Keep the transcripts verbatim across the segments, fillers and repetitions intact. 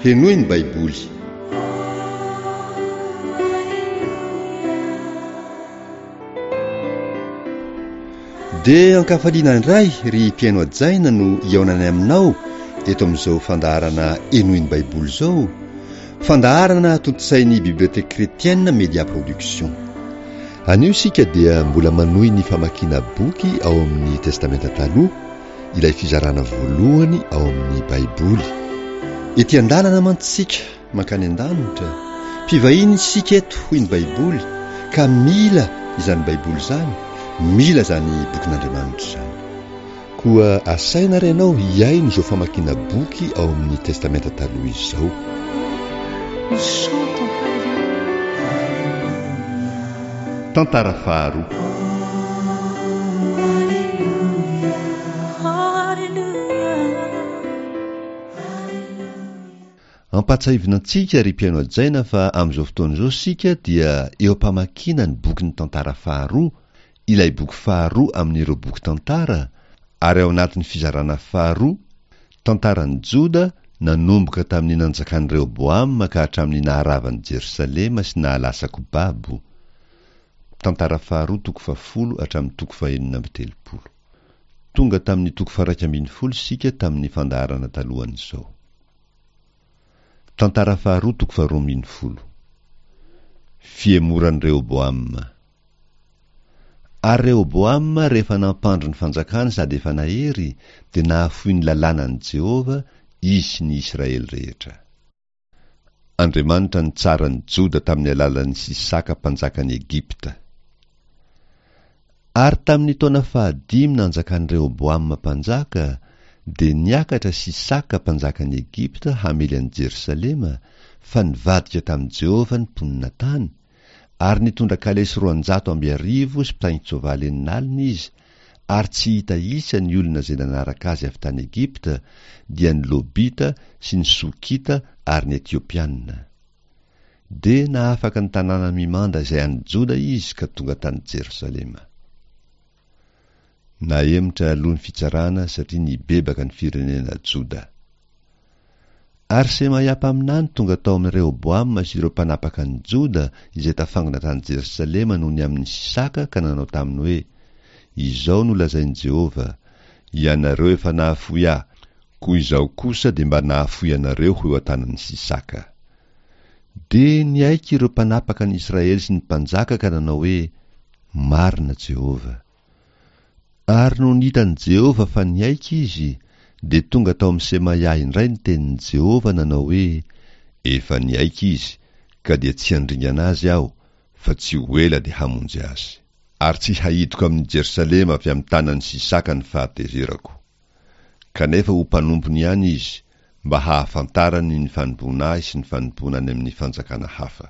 henoy ny baiboly. Dia ankafaliana indray ry mpiaino ajaina no iaonany aminao eto amin'izao fandaharana henoy ny baiboly izao, fandaharana tontosain'ny biblioteka kretienne Media Production. Anio sika dia mbola manohy ny famakiana boky ao amin'ny testamenta taloha, ilay fizarana voalohany ao amin'ny baiboly. Ety an-dalana mantsika mankany an-danitra, mpivahiny sika eto hoy ny baiboly, ka mila izany baiboly izany, mila zany bokin'Andriamanitra zany. Koa asaina renao hiaino izao famakiana boky ao amin'ny testamenta taloha izao. Tantara faharoa. Ampatsahivonantsika ry mpiaino ajaina fa amin'izao fotoana izao sika dia eo am-pamakiana ny boky ny tantara faharoa, ilay boky faharoa amin'ireo boky tantara, ary ao anatin'ny fizarana faharoa, tantaran'ny Joda nanomboka tamin'ny nanjakan'i Rehoboama ka hatramin'ny naharavan'i Jerosalema sy nahalasako babo. Tantara faharoa toko fafolo hatramin'ny toko fahaenina amby telopolo. Tonga tamin'ny toko faraika ambin'ny folo sika tamin'ny fandaharana talohan'izao. Tantara faharoa toko faharoa ambin'ny folo. Fiemoran'i Rehoboama. Ary Rehoboama rehefa nampandro ny fanjakana sady efa nahery, dia nahafoy ny lalànan'i Jehova izy sy ny Israely rehetra. Andriamanitra nitsaran'i Joda tamin'ny alalan'ny Sisaka mpanjakan'i Egipta. Ary tamin'ny taona fahadimy nanjakan'i Rehoboama mpanjaka, dia niakatra Sisaka mpanjakan'i Egipta hamely an'i Jerosalema, fa nivadika tamin'i Jehova ny mponina tany, ary nitondra kalesy roanjato amby arivo sy mpitaingin-tsoavaly eninalina izy, ary tsy hita isa ny olona izay nanaraka azy avy tany Egipta, dia ny Lobita sy ny Sokita ary ny Etiopiana. Dia nahafaka ny tanàna mimanda izay any Joda izy ka tonga tany Jerosalema. Nahemotra alohan'ny fitsarana satria nibebaka ny firenena Joda. Ary Semaiapa aminany tonga tao amin'ny Rehoboama sy ireo mpanapaka ny Joda izay tafangana tany Jerosalema noho ny amin'ny Sisaka ka nanao taminy hoe: izao no lazain'i Jehova, ianareo efa nahafoy ahy, koa izao kosa dia mba nahafoy anareo ho eo an-tanan'ny Sisaka. Dia niaiky ireo mpanapaka ny Israely sy ny mpanjaka ka nanao hoe: marina Jehova. Ary no nitan'i Jehova fa niaiky izy, dia tonga tao amin'ny Semaia indray ny tenin'i Jehova nanao hoe: efa niaiky izy, ka dia tsy handringana azy aho, fa tsy ho ela dia hamonjy azy. Ary tsy haidiko amin'ny Jerosalema avy amin'ny tanan'ny Sisaka ny fahatezerako. Kanefa ho mpanompony ihany izy, mba hahafantarany ny fanompoana ahy sy ny fanompoana any amin'ny fanjakana hafa.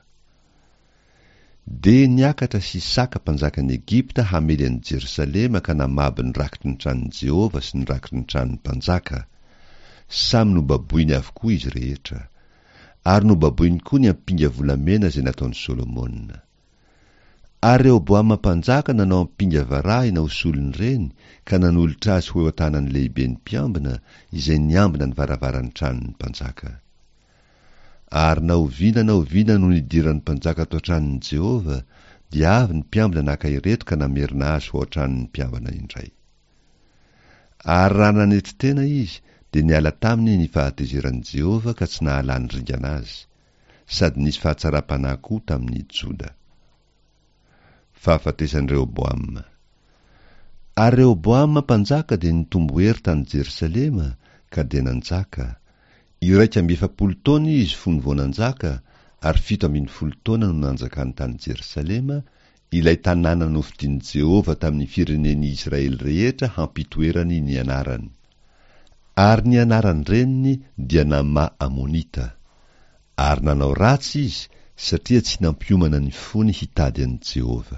Dia niakatra Sisaka mpanjakan'i Egipta hamely an'i Jerosalema ka namaby ny rakitry ny tranon'i Jehova sy ny rakitry ny tranon'ny mpanjaka. Samy nobaboiny avokoa izy rehetra, ary nobaboiny koa ny ampinga volamena izay nataon'i Solomona. Ary Rehoboama mpanjaka nanao ampinga varahina ho solony reny, ka nanolotra azy ho eo an-tanan'ny lehibe ny mpiambina izay niambina ny varavaran'ny tranon'ny mpanjaka. Ary naoviana naoviana no nidiran'ny mpanjaka tao an-tranon'i Jehova, dia avy ny mpiambina naka ireto ka namerina azy ho an-tranon'ny mpiambina indray. Ary raha nanety tena izy, dia niala taminy ny fahatezeran'i Jehova ka tsy nahalany ringana azy, sady nisy fahatsara-panahy koa tamin'ny Joda. Fahafatesan'i Rehoboama. Ary Rehoboama mpanjaka dia nitombo hery tany Jerosalema, ka dia nanjaka. Iraika amby efapolo taona izy fony vao nanjaka, ary fito ambin'ny folo taona no nanjakany tany Jerosalema, ilay tanàna nofidian'i Jehova tamin'ny firenen'ny Israely rehetra hampitoerany ny anarany. Ary ny anarany reniny dia Nama Amonita. Ary nanao ratsy izy, satria tsy nampiomana ny fony hitady an'i Jehova.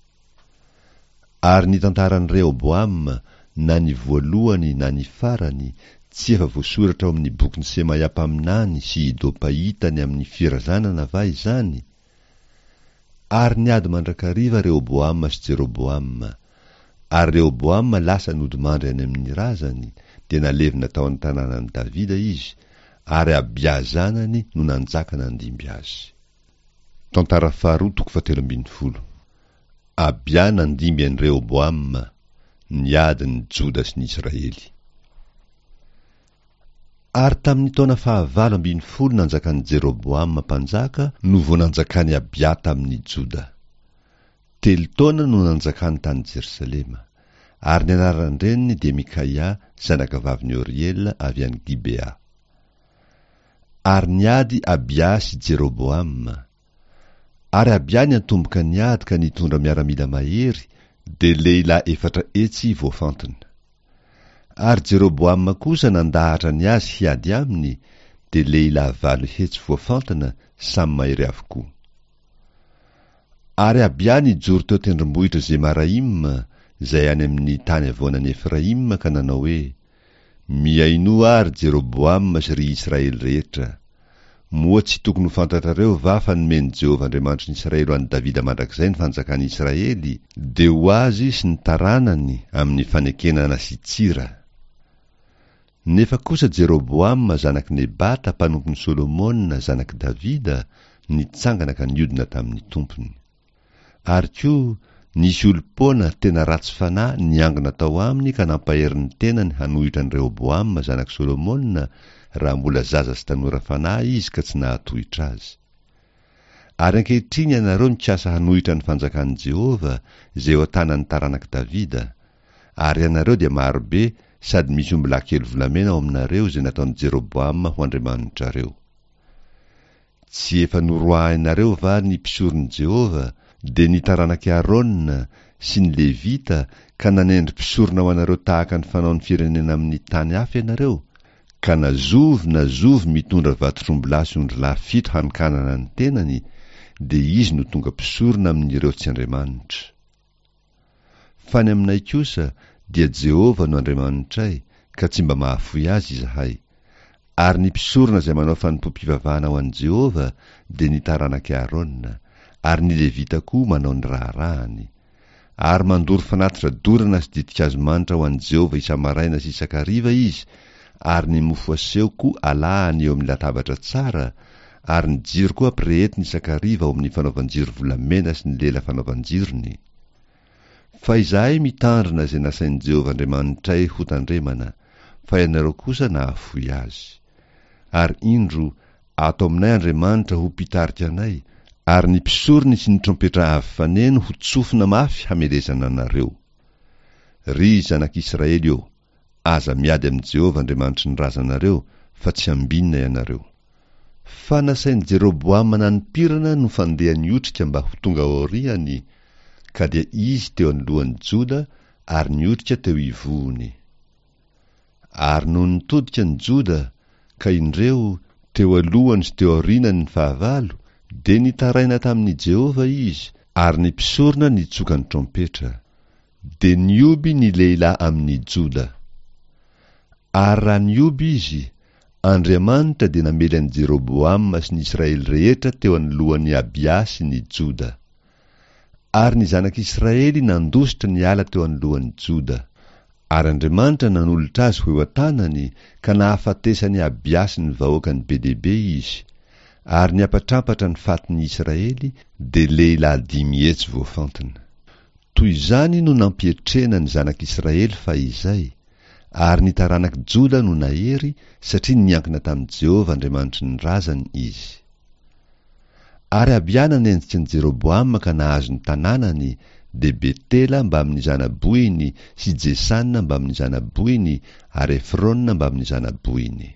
Ary ny tantaran'i Rehoboama, na ny voalohany na ny farany, tsy efa voasoratra ao amin'ny bokin'ny Semaiapa aminany sy Ido pahitany amin'ny firazanana va izany? Ary niady mandrakariva Rehoboama sy Jeroboama, ary Rehoboama lasa nodimandry any amin'ny razany, dia nalevina tao an-tanànan'i Davida izy, ary Abia zanany no nanjaka nandimby azy. Tantara faharoa toko fahatelo ambin'ny folo. Abia nandimby an'i Rehoboama, niady ny Joda sy ny Israely. Ary tamin'ny taona fahavalo ambin'ny folo nanjakan'i Jeroboama mpanjaka no vao nanjakany Abia tamin'ny Joda. Telo taona no nanjakany tany Jerusalema, ary ny anarany reniny dia Mikaia, zanaka vavin'ny Oriel avy any Gibea. Ary niady Abia sy Jeroboama. Ary Abia niantomboka niady ka nitondra miaramila mahery, de lehilahy efatra etsy voafantina. Ary Jeroboama kosa nandahatra ny azy hiady aminy, de lehilahy valo hetsy voafantina samy mahery avokoa. Ary Abia nijoro teo tendrombohitra Zemaraim, zay any amin'ny tany avoanan'ny Efraim, ka nanao hoe: miaino ary Jeroboama sy ry Israely rehetra. Moa tsy tokony ho fantatrareo va fa nomeny Jehova Andriamanitry ny Israely ho an'i Davida mandrakizay ny fanjakany Israely, de ho azy sy ny taranany amin'ny fanekenana sy tsira. Nefa kosa Jeroboama zanaky Nebata, mpanompon'ny Solomona zanaky Davida, nitsangana ka niodina tamin'ny tompony. Ary koa nisy olom-poana tena ratsy fanahy niangona tao aminy ka nampahery ny tenany hanohitra ny Rehoboama zanaky Solomona, raha mbola zaza sy tanora fanahy izy ka tsy nahatohitra azy. Ary ankehitriny ianareo nikasa hanohitra ny fanjakan'i Jehova zay eo tanan'ny taranaky Davida, ary ianareo dia marobe sady misy omby kely volamena ao aminareo zay nataon'i Jeroboama ho andriamanitrareo. Tsy efa noroahinareo va ny mpisoron'i Jehova, de ny taranaky Arona sy ny Levita ka nanendry mpisorona ho anareo tahaka ny fanaon'ny firenena amin'ny tany hafa ianareo, ka nazovy nazovy mitondra vatotrombylahy sy ondrilahy fito hanokanana ny tenany, de izy no tonga mpisorona amin'ireo tsy Andriamanitra. Fa ny aminay kosa dia Jehova no Andriamanitray, ka tsy mba mahafoy azy izahay. Ary ny mpisorona zay manao fanompo-pivavahana ho an'i Jehova de ny taranaky Arona, ary ny Levita koa manao ny raharahany. Ary mandoro fanatitra dorana sy didikazo manitra ho an'i Jehova isa-maraina sy isan-kariva izy, ary ny mofo aseho koa alahany eo amin'ny latabatra tsara, ary ny jiro koa ampirehetiny isan-kariva ao amin'ny fanaovan-jiro volamena sy ny lela fanaovan-jirony. Fa izahay mitandrina zay nasain'i Jehova Andriamanitray ho tandremana, fa ianareo kosa nahafoy azy. Ary indro ato aminay Andriamanitra ho mpitarika anay, ary ny mpisorony sy ny trompetra avy faneno ho tsofina mafy hamelezana anareo. Ry zanak'Israely eo, aza miady amin'i Jehova Andriamanitry ny razanareo, fa tsy ambinina ianareo. Fa nasain'i Jeroboama nanipirana no fandeha niotrika mba ho tonga aoriany, ka dia izy teo anoloan'i Joda ary niotrika teo ivohony. Ary no nitodika ny Joda, ka indreo teo alohany sy teo aorinany ny fahavalo, de nitaraina tamin'i Jehova izy, ary ny mpisorona nitsoka ny trompetra, de nioby ny lehilahy amin'ny Joda. Ary raha nioby izy, Andriamanitra de namely an'i Jeroboama sy ny Israely rehetra teo anoloan'ny Abia sy ny Joda. Ary ny zanak'Israely nandositra ny ala teo anoloan'ny Joda. Ary Andriamanitra nanolotra azy ho eo an-tanany, ka nahafatesany Abia sy ny vahoakany be dehibe izy. Ary niapatrampatra ny fatin'ny Israely, de lehilahy dimy hetsy voafantina. Toy izany no nampietrena ny zanak'Israely fa izay, ary ny taranaky Joda no nahery, satria niankina tamin'i Jehova Andriamanitry ny razany izy. Ary Abia nanenjika ny Jeroboama ka nahazo ny tanànany, de Betela mba amin'ny zanaboiny, sy Jesana mba amin'ny zanaboiny, ary Efrona mba amin'ny zanaboiny.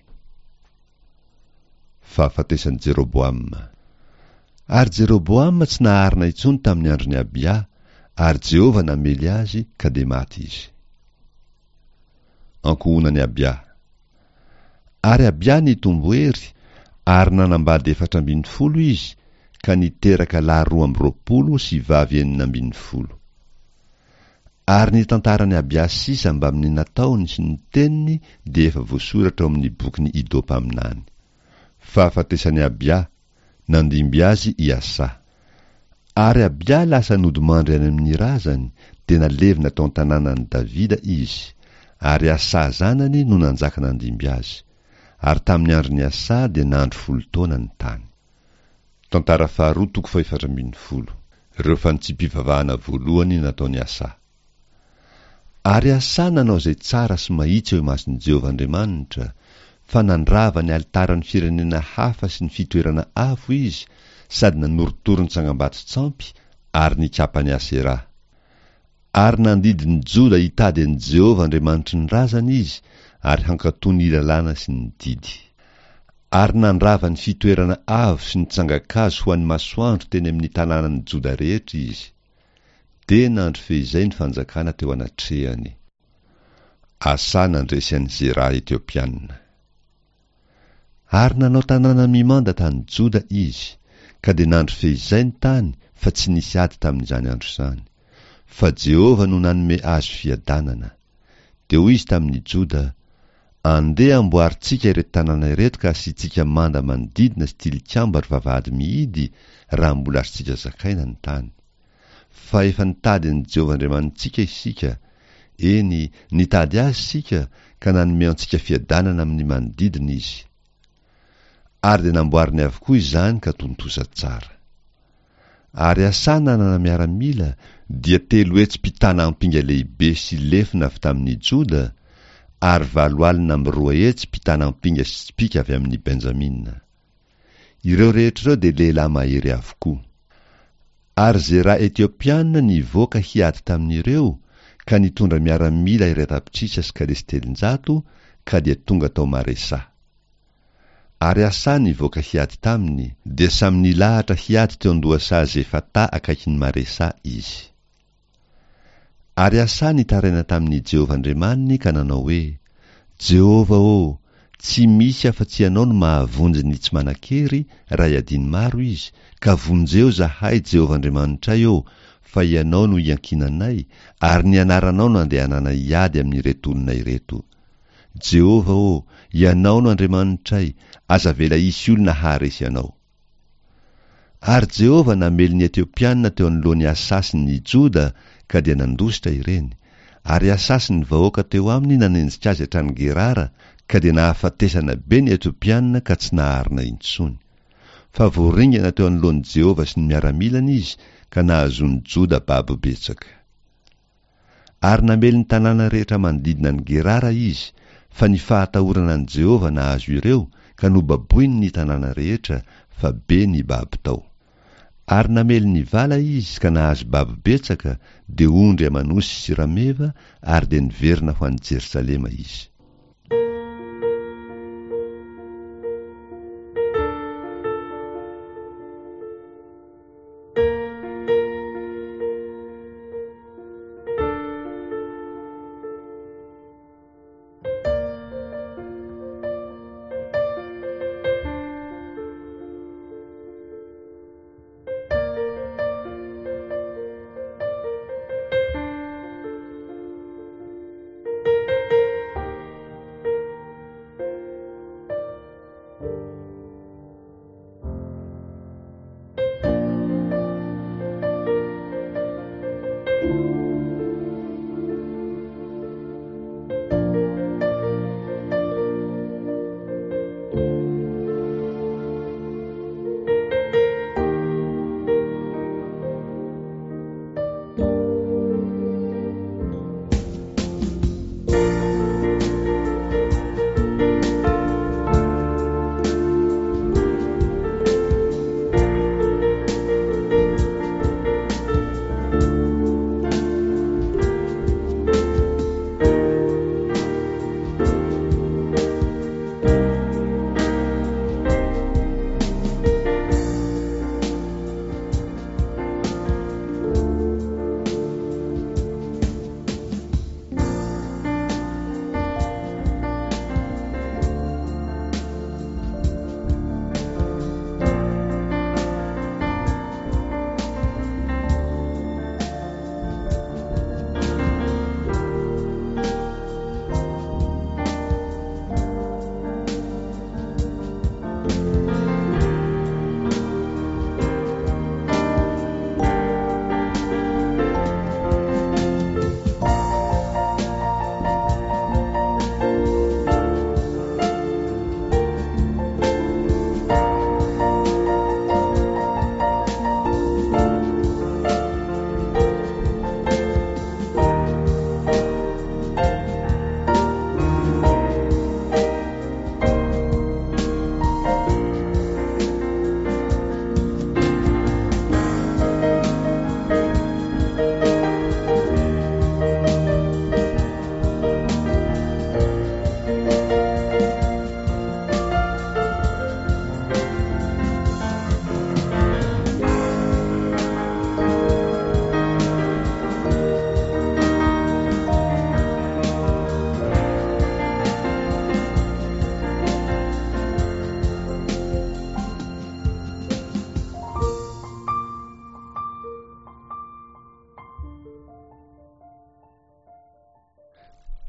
Fahafatesan'i Jeroboama. Ary Jeroboama tsy naharina intsony tamin'ny andron'ny Abia, ary Jehova namely azy ka de maty izy. Ankohonan'i Abia. Ary Abia nitombo hery, ary nanambady efatra ambin'ny folo izy, ka niteraka lahy roa amby roapolo sy vavy enina ambin'ny folo. Ary ny tantarany Abia sisa mba amin'ny nataony sy ny teniny de efa voasoratra ao amin'ny bokyny Ido mpaminany. Fahafatesany Abia, nandimby azy Iasa. Ary Abia lasa nodimandry any amin'ny razany, de nalevina tao an-tanànan'i Davida izy, ary Asa zanany no nanjaka nandimby azy. ary tamin'ny andro ny asa dia nandro folo taona ny tany. Tantara faharoa toko fahaefatra ambin'ny folo. Ireo fanitsim-pivavahana voalohany nataony asa. Ary asa nanao izay tsara sy mahitsy eo imason'i Jehovah Andriamanitra, fa nandrava ny altaran'ny firenena hafa sy ny fitoerana avo izy, sady nanorotoro ny tsangambato tsampy ary nikapa ny Asera. Ary nandidiny Joda hitady an'i Jehovah Andriamanitry ny razany izy, ary hankatoy ny lalàna sy ny didy. Ary nandrava ny fitoerana avo sy ny tsangakazo ho an'ny masoandro teny amin'ny tanànan'ny Joda rehetra izy. De nandro fehizay ny fanjakana teo anatrehany. Asa nandresy an'i Zera Etiopiana. Ary nanao tanàna mimanda tany Joda izy, ka de nandro fehizay ny tany, fa tsy nisy ady tamin'izany andro izany. Fa Jehovah no nanome azo fiadanana. De hoy izy tamin'ny Joda, andeha amboaritsika ireto tanàna ireto ka asitsika manda manodidina sy tilikambo ary vavahady mihidy raha mbola azontsika zakaina ny tany. Fa efa nitady an'i Jehovah Andriamanitsika isika, eny nitady azy sika ka nanome antsika fiadanana amin'ny manodidina izy. Ary de namboariny avokoa izany ka tontosa tsara. Ary asa nanana miaramila dia telo hetsy mpitana ampinga lehibe sy lefina avy tamin'ny Joda, ary valo alina amby roa hetsy mpitana ampinga sy spika avy amin'ny Benjamina. Ireo rehetra ireo de lehilahy mahery avokoa. Ary Zera Etiopiana nivoaka hiady tamin'ireo, ka nitondra miaramila iray tapitrisa sy kalesy telonjato, ka dia tonga tao Maresa. Ary asa nivoaka hiady taminy, dia samy nilahatra hiady teo andohasa Zefata akaikin'ny Maresa izy. Ary asa nitaraina tamin'ny Jehovah Andriamaniny ka nanao hoe, Jehovah ô, tsy misy afa-tsy ianao no mahavonjy ny tsy manan-kery raha iadiny maro izy, ka vonjeo zahay Jehovah Andriamanitra eo, fa ianao no iankinanay, ary ny anaranao no andehanana iady amin'ireto olona ireto. Jehovah ô, ianao no Andriamanitray, aza vela isy olona haharesy ianao. Ary Jehovah namely ny Etiopiana teo anoloan'ny Asa sy ny Joda, ka dia nandositra ireny. Ary Asa sy ny vahoaka teo aminy nanenjika azy hatrany Gerara, ka dia nahafatesana be ny Etiopiana ka tsy naharina intsony. Fa voaringana teo anoloan'i Jehovah sy ny miaramilana izy, ka nahazony Joda babo betsaka. Ary namely ny tanàna rehetra manodidina ny Gerara izy, fa ny fahatahorana ny Jehovah nahazo ireo, ka nobaboiny ny tanàna rehetra, fa be ny babo tao. Ary namely ny vala izy, ka nahazo babo betsaka, de ondry amanosy sy rameva, ary de niverina ho an'i Jerusalema izy.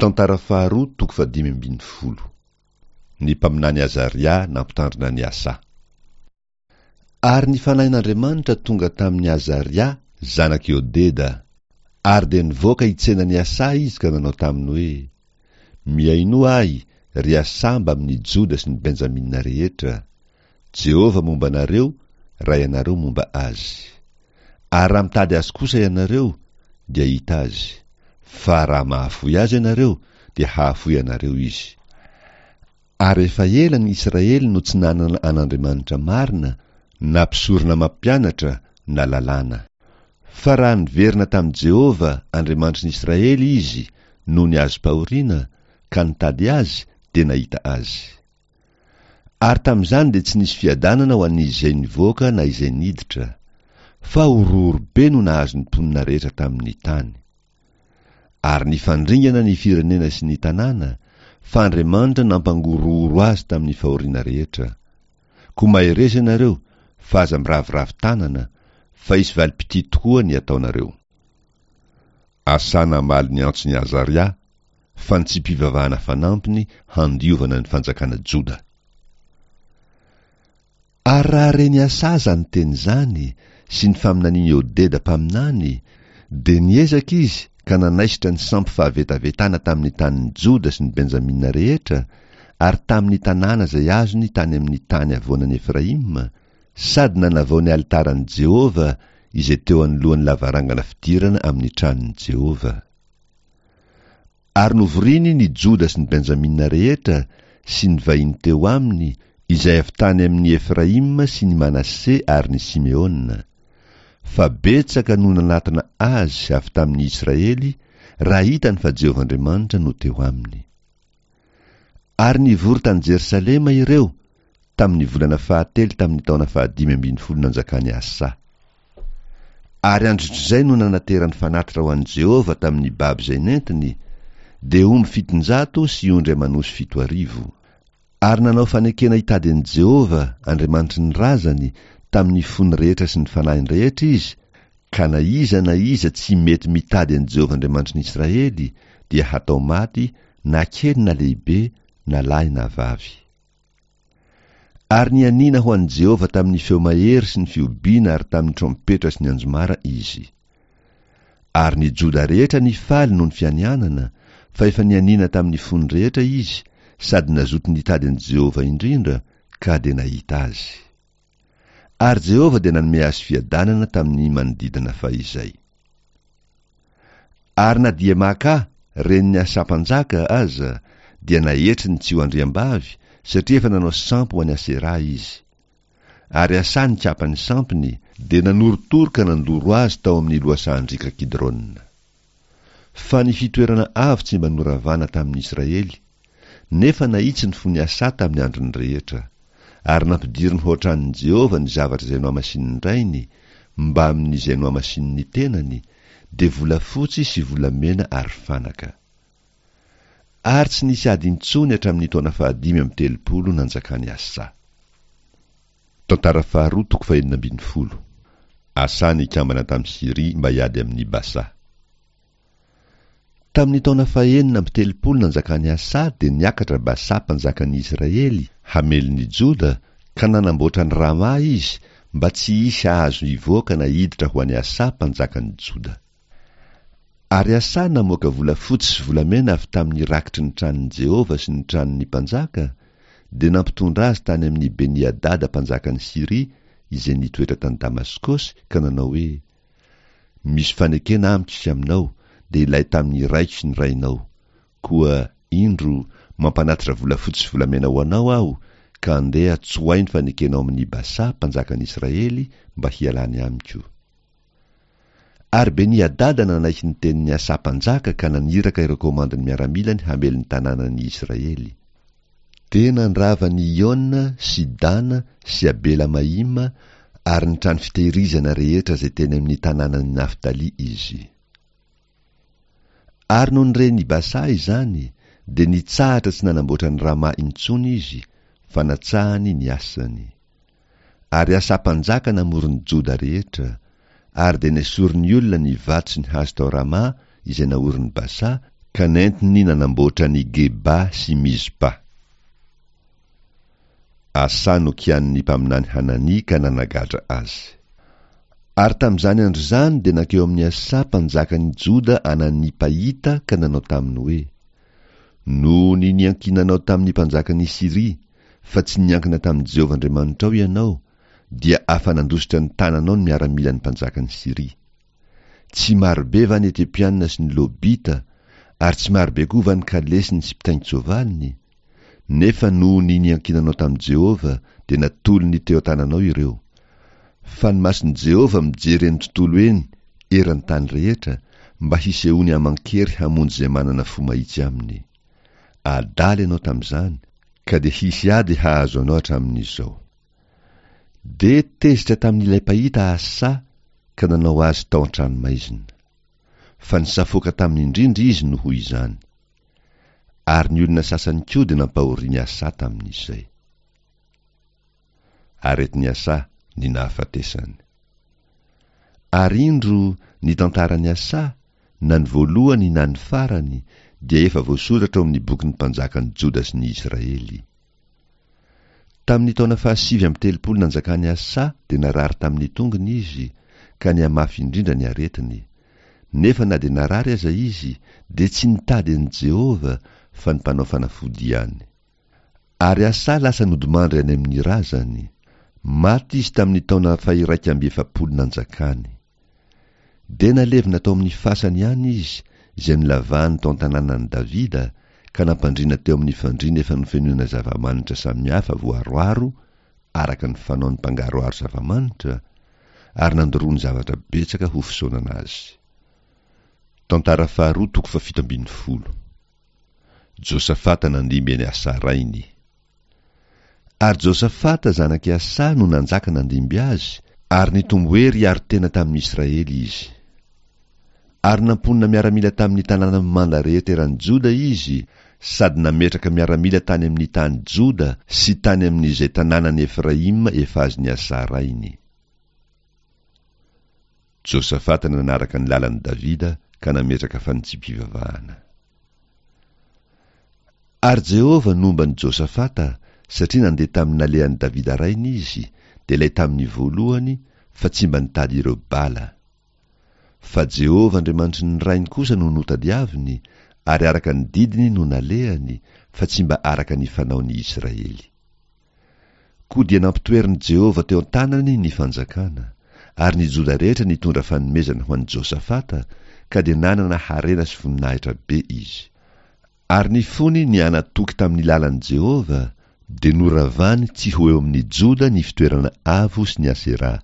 Tantara faharoa toko fadimy ambin'ny folo. Ny mpaminany Azaria nampitandrina ny Asa. Ary ny fanahin'Andriamanitra tonga tamin'ny Azaria zanak' Odeda, ary de nivoaka hitsenany Asa izy ka nanao taminy hoe: miaino ahy ry Asa mba amin'ny Joda sy ny Benjamina rehetra. Jehova momba anareo, raha ianareo momba azy. Ary raha mitady azy kosa ianareo, dia hita azy. Fa raha mahafoy azy ianareo, dia hahafoy anareo izy. Ary efa ela ny Israely no tsy nanana an'Andriamanitra marina, na mpisorona mampianatra, na lalàna. Fa raha niverina tamin'i Jehova, Andriamanitry ny Israely izy, no ny azo pahoriana, ka nitady azy, dia nahita azy. Ary tamin'izany dia tsy nisy fiadanana ho an'izay nivoaka na izay niditra, fa ororo be no nahazo ny mponina rehetra tamin'ny tany. Ary nifandringana ny firenena sy ny tanàna, fa Andriamanitra nampangororo azy tamin'ny fahoriana rehetra. Ko mahereza ianareo, fa aza miravoravo tanana, fa isy valipiti tokoa ny ataonareo. Asa namaly ny antsony Azaria, fa ny tsy mpivavahana fanampiny handiovana ny fanjakana Joda. Ary raha reny Asa zany teny zany, sy ny faminaniany Odeda mpaminany, de niezaka izy ka nanaisitra ny sampy fahavetavetana tamin'ny tanin'ny Joda sy ny Benjamina rehetra, ary tamin'ny tanàna zay azony tany amin'ny tany avoanan'ny Efraima, sady nanavao ny altaran'i Jehova izay teo anoloan'ny lavarangana fidirana amin'ny tranon'i Jehova. Ary novoriny ny Joda sy ny Benjamina rehetra sy ny vahiny teo aminy, izay avy tany amin'ny Efraima sy ny Manasse ary ny Simeona. Fa betsaka no nanatona azy avy tamin'ny Israely, raha hitany fa Jehovahandriamanitra no teo aminy. Ary nivory tany Jerusalema ireo tamin'ny volana fahatelo tamin'ny taona fahadimy ambin'ny folo nanjakany Asa. Ary androtr'izay no nanateran'ny fanatitra ho an'i Jehova tamin'ny baby zay nentiny, de omby fitonjato sy ondry amanosy fito arivo. Ary nanao fanekena hitady an'i Jehova, Andriamanitry ny razany, tamin'ny fony rehetra sy ny fanahiny rehetra izy, ka na iza na iza tsy mety mitady an'i Jehova Andriamanitry ny Israely, dia hatao maty, na kely na lehibe, na lahy na vavy. Ary nianina ho an'i Jehova tamin'ny feo mahery sy ny fiobina ary tamin'ny trompetra sy ny anjomara izy. Ary ny Joda rehetra nifaly noho ny fianianana, fa efa nianina tamin'ny fony rehetra izy, sady nazoto nitady an'i Jehova indrindra, ka de nahita azy. Ary Jehova de nanome azy fiadanana tamin'ny manodidina fahizay. Ary na dia maka reny ny Asa mpanjaka aza, dia nahetry ny tsy ho andriam-bavy, satria efa nanao sampy ho an'ny Asera izy. Ary Asa ny kapany sampiny, de nanorotoroka nandoro azy tao amin'ny loasan-drika Kidrona. Fa ny fitoerana avo tsy mba noravana tamin'ny Israely, nefa nahitsy ny fony Asa tamin'ny androny rehetra, ary nampidiriny hoatran'ny Jehova ny zavatra izay no amasin'ny rainy, mba amin'izay no amasin'ny tenany, de volafotsy sy volamena ary fanaka. Ary tsy nisy ady intsony hatramin'ny taona fahadimy amby telopolo nanjakany Asa. Tantara faharoa toko fahenina ambin'ny folo. Asa nikambana tamin'ny Siria mba hiady amin'ny Basa. Tamin'ny taona fahenina amby telopolo nanjakany Asa, de niakatra Basa mpanjakan'ny Israely hamelon'ny Joda, ka nanamboatra ny Rama izy, mba tsy hisy azo ivoaka na hiditra ho an'ny Asa mpanjakan'ny Joda. Ary Asa namoaka volafotsy sy volamena avy tamin'ny rakitry ny tranon'i Jehova sy ny tranon'ny mpanjaka, de nampitondra azy tany amin'ny Beni-Hadada mpanjakan'ny Siria, izay nitoetra tany Damaskosy, ka nanao hoe: misy fanekena amiko sy aminao, de ilay tamin'ny raiko sy ny rainao. Koa indro mampanatitra volafotsy sy volamena ho anao aho, ka andeha tsoainy fanekenao amin'ny Basa mpanjakan'Israely mba hialany amiko. Ary Beni-Hadada nanaiky ny tenin'ny Asa mpanjaka ka naniraka ireo komandiny miaramilany hamely ny tanànan'ny Israely. Tena nrava ny Iona sy Dana sy Abela Maima ary ny trano fitehirizana rehetra zay teny amin'ny tanànan'ny Naftali izy. Ary noho nireny Basa izany, de nitsahatra tsy nanamboatra ny Rama intsony izy, fa natsahany ny asany. Ary Asa mpanjaka namorony Joda rehetra, ary de nesoriny olona ny vato sy ny hazo tao Rama izay naoriny Basa, ka nentiny nanamboatra ny Geba sy Mizpa. Asa no kian'ny mpaminany Hanani ka nanagadra azy. Ary tamin'izany andro izany dia nankeo amin'ny Asa mpanjakan'ny Joda anany pahita ka nanao taminy hoe: noho ny niankinanao tamin'ny mpanjakan'ny Siria, fa tsy niankina tamin'i Jehovah Andriamanitra ao ianao, dia afa nandositra ny tananao ny miaramila ny mpanjakan'ny Siria. Tsy marobe va ny Etiopiana sy ny Lobita, ary tsy marobe koa va ny Kalesy ny Sipitaingitsovaliny? Nefa noho ny niankinanao tamin'i Jehovah dia natolony teo tananao ireo. Fa ny mason'i Jehovah mijery eny tontolo eny, eran'ny tany rehetra, mba hisehony aman-kery hamonjy izay manana fo mahitsy aminy. Adaly ianao tamin'izany, ka dia hisy ady hahazo anao hatramin'izao. De tezitra tamin'ilay pahita Asa ka nanao azy tao an-tranomaizina. Fa nisafoka tamin'ny indrindra izy no hoy izany. Ary ny olona sasany koa dia nampahoriany Asa tamin'izay. Aretin'ny Asa ny nahafatesany. Ary indro ny tantaran'ny Asa, na ny voalohany na ny farany, dia efa voasoratra ao amin'ny boky ny mpanjakan'ny Joda sy ny Israely. Tamin'ny taona fahasivy amby telopolo nanjakany Asa dia narary tamin'ny tongony izy, ka niamafy indrindra ny aretiny. Nefa na dia narary aza izy, dia tsy nitady an'i Jehovah, fa ny mpanao fanafody ihany. Ary Asa lasa nodimandry any amin'ny razany. Maty izy tamin'ny taona fahiraika amby efapolo nanjakany. De nalevina tao amin'ny fasany ihany izy, izay nilavahany tao an-tanànan'i Davida, ka nampandriana teo amin'ny fandriana efa nofenoina zava-manitra samihafa voaroaro, araka ny fanaony mpangaroaro zava-manitra, ary nandoroany zavatra betsaka ho fisaonana azy. Tantara faharoa toko fafito ambin'ny folo. Josafata nandimby eny Asa rainy. Ary Josafata zanaky Asa no nanjaka nandimby azy, ary nitomboery hiaro tena tamin'ny Israely izy. Ary namponina miaramila tamin'ny tanàna manda rehetra eran'ny Joda izy, sady nametraka miaramila tany amin'ny tany Joda sy tany amin'izay tanànan'ny Efraim efa azy ny Asa rainy. Josafata nanaraka ny lalan'i Davida ka nametraka fanitsim-pivavahana. Ary Jehovah nomba ny Josafata satria nandeha tamin'ny nalehan'i Davida rainy izy, dia ilay tamin'ny voalohany, fa tsy mba nitady ireo bala. Fa Jehovah Andriamanitry ny rainy kosa no notadiaviny, ary araka ny didiny no nalehany, fa tsy mba araka ny fanaony Israely. Koa dia nampitoeriny Jehovah teo an-tanany ny fanjakana, ary ny Joda rehetra nitondra fanomezana ho an'i Josafata, ka dia nanana harena sy voninahitra be izy. Ary ny fony ny anatoky tamin'ny lalan'i Jehovah, dia noravany tsy ho eo amin'ny Joda ny fitoerana avo sy ny Asera.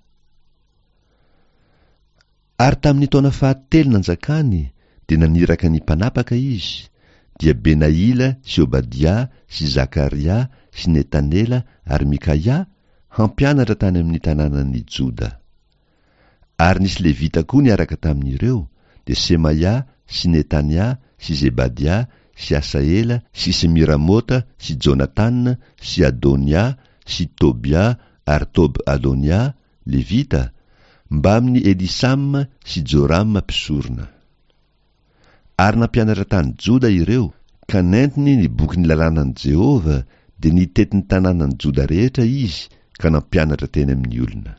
Ary tamin'ny taona fahatelo nanjakany, dia naniraka ny mpanapaka izy, dia Benaila sy Obadia sy Zakaria sy Netanela ary Mikaia hampianatra tany amin'ny tanànan'ny Joda. Ary nisy Levita koa niaraka tamin'ireo, dia Semaia sy Netania sy Zebadia sy Asaela sy Semiramota sy Jonathan sy Adonia sy Tobia ary Tob Adonia, Levita, mba amin'ny Elisama sy Joram mpisorona. Ary nampianatra tany Joda ireo, ka nentiny ny boky ny lalànan'i Jehovah, dia nitetiny tanànan'i Joda rehetra izy, ka nampianatra teny amin'ny olona.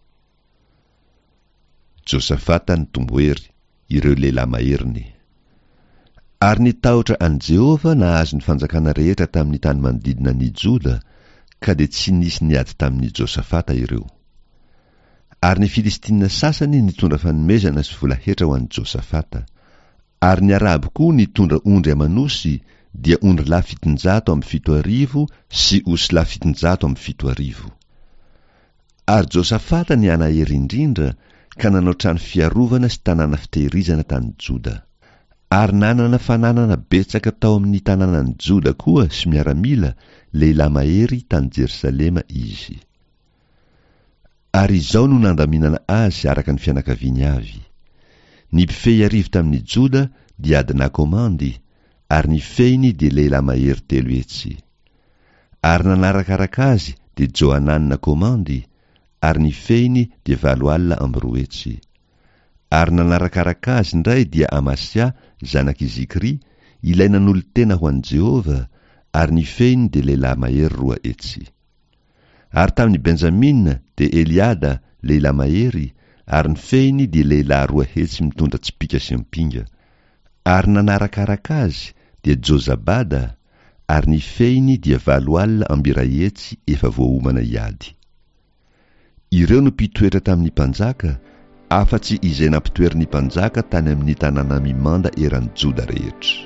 Josafata nitomboery, ireo lehilahy maheriny. Ary nitahotra an'i Jehovah nahazo ny fanjakana rehetra tamin'ny tany manodidina ny Joda, ka dia tsy nisy niady tamin'ny Josafata ireo. Ary ny Filistina sasany nitondra fanomezana sy vola hetra ho an'i Josafata. Ary ny Arabo koa nitondra ondry amanosy, dia ondry lahy fitonjato amby fito arivo sy osy lahy fitonjato amby fito arivo. Ary Josafata ny anahery indrindra, ka nanao trano fiarovana sy tanàna fitehirizana tany Joda. Ary nanana fananana betsaka tao amin'ny tanànan'ny Joda koa sy miaramila, lehilahy mahery tany Jerusalema izy. Ary izao no nandaminana azy araka ny fianakaviany avy. Ny mpifehy arivo tamin'ny Joda dia adina komandy, ary ny fehiny dia lehilahy mahery telo hetsy. Ary nanarakaraka azy dia Johananina komandy, ary ny fehiny dia valo alina amby roa hetsy. Ary nanarakaraka azy indray dia Amasia, zanaky Zikri, ilainan'olo tena ho an'i Jehova, ary ny fehiny dia lehilahy mahery roa etsy. Ary tamin'ny Benjamina dia Eliada lehilahy mahery, ary ny fehiny dia lehilahy roa hetsy mitondra tsipika sy mpinga. Ary nanarakaraka azy dia Jozabada, ary ny fehiny dia valo alina ambiray hetsy efa voaomana iady. Ireo no mpitoetra tamin'ny mpanjaka, afa-tsy izay nampitoery ny mpanjaka tany amin'ny tanàna mimanda eran'ny Joda rehetra.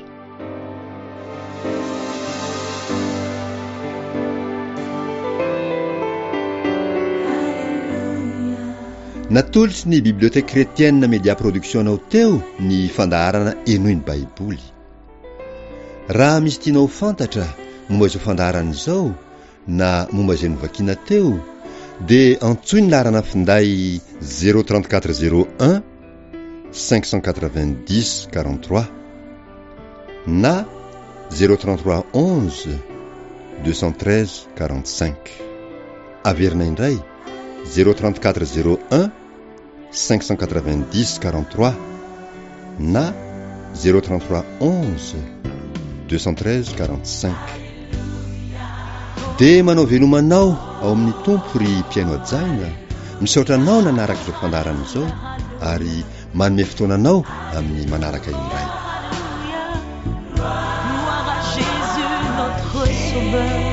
Natolotsy ny biblioteka kretienne Media Production-nao teo ny fandaharana enoiny baiboly. Raha misy tianao fantatra momba izao fandaharana izao na momba izay novakiana teo, dia antsoy ny laharana finday zéro trente-quatre zéro un cinq cent quatre-vingt-dix quarante-trois na zéro trente-trois onze deux cent treize quarante-cinq. Averina indray zéro trente-quatre zéro un cinq cent quatre-vingt-dix quarante-trois na zéro trente-trois onze deux cent treize quarante-cinq. Dia manao velomanao ao amin'ny tompo ry mpiaino ajaina, misaotra anao nanaraka izao fandaharana izao ary manome fotoananao amin'ny manaraka indray. Gloire à Jésus notre sauveur.